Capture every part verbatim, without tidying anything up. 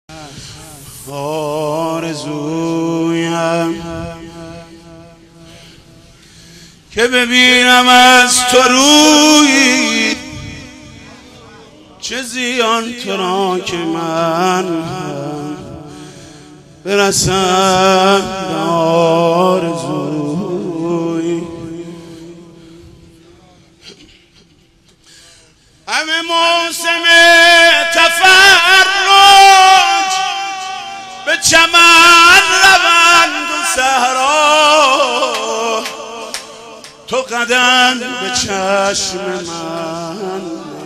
آرزویم که ببینم از تو روی چه زیان تو را که من برسم به آرزوی. همه موسم تفرج به چمن روند و صحرا، تو قدم به چشم من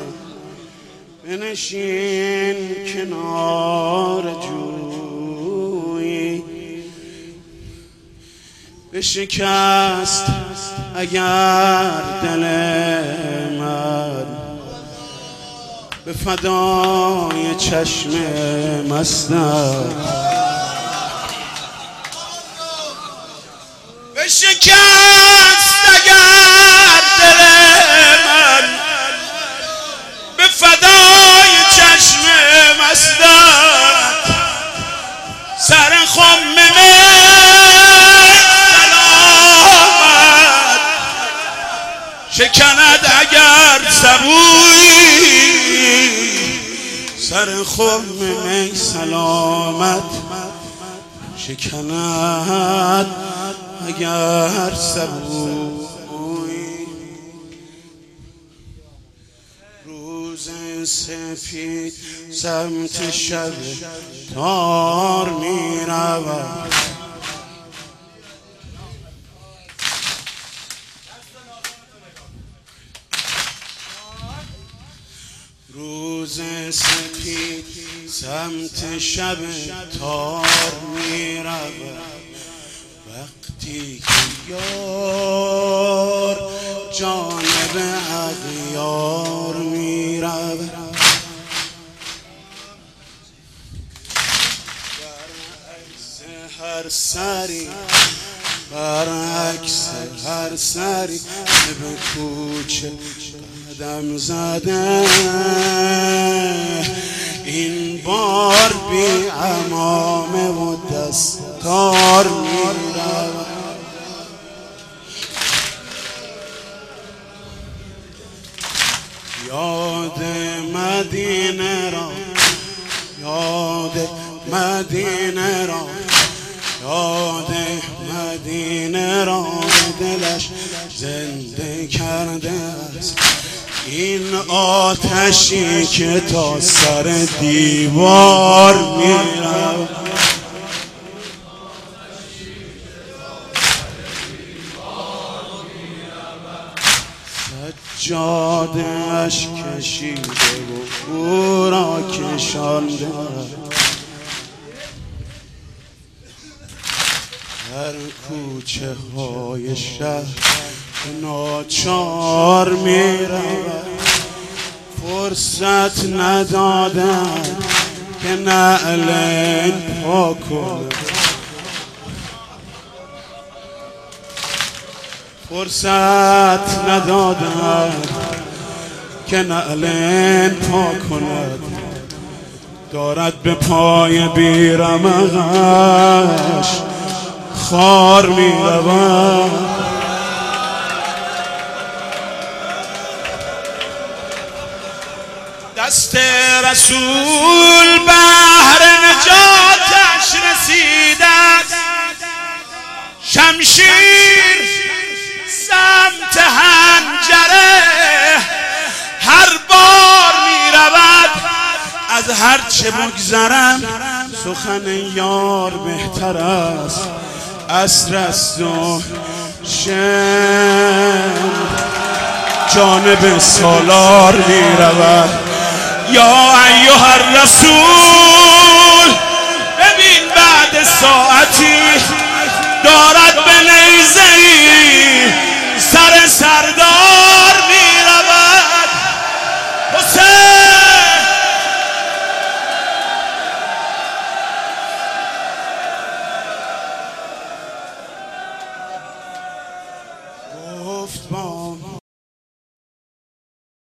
بنشین کنار جوی. بشکست اگر دل من به فدای چشم مستت، بشکست اگر دل من به فدای چشم مستت، سر خم سلامت شکند اگر سبوی. سر خم می سلامت شکند اگر سبوی. روز سفید سمت شب تار می رود، روز سپید سمت شب تار می رود. وقتی که یار جانب اغیار می رود، برعکس هر سری برعکس هر سری به کوچه قدم زده، این بار بی عمامه و دستار می رود. یاد مدینه را یاد مدینه را یاد مدینه را دلش زنده کرده است، این آتشی که تا سر دیوار می رود. سجاده‌اش کشیده و او را کشانده، در کوچه های شهر ناچار می رود. فرصت ندادن که نعل پا کند، فرصت ندادن که نعل پا کند، دارد به پای بیرمقش خار می رود. دست رسول بهر نجاتش رسیده، شمشیر سمت حنجره هر بار می رود. از هر چه بگذرم سخن یار بهتر است، عصر است و شم جانب سالار می رود. یا ایها الرسول ببین بعد ساعتی دارد به نیزه‌ای سر سردار